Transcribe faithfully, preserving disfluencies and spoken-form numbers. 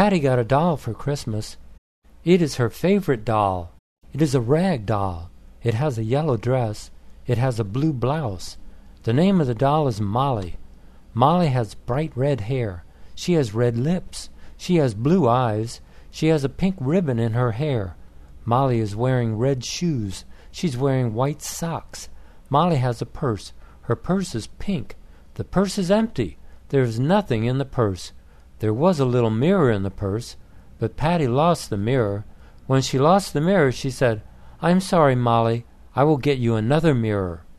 Patty got a doll for Christmas. It is her favorite doll. It is a rag doll. It has a yellow dress. It has a blue blouse. The name of the doll is Molly. Molly has bright red hair. She has red lips. She has blue eyes. She has a pink ribbon in her hair. Molly is wearing red shoes. She's wearing white socks. Molly has a purse. Her purse is pink. The purse is empty. There is nothing in the purse. There was a little mirror in the purse, but Patty lost the mirror. When she lost the mirror, she said, "I'm sorry, Molly. I will get you another mirror."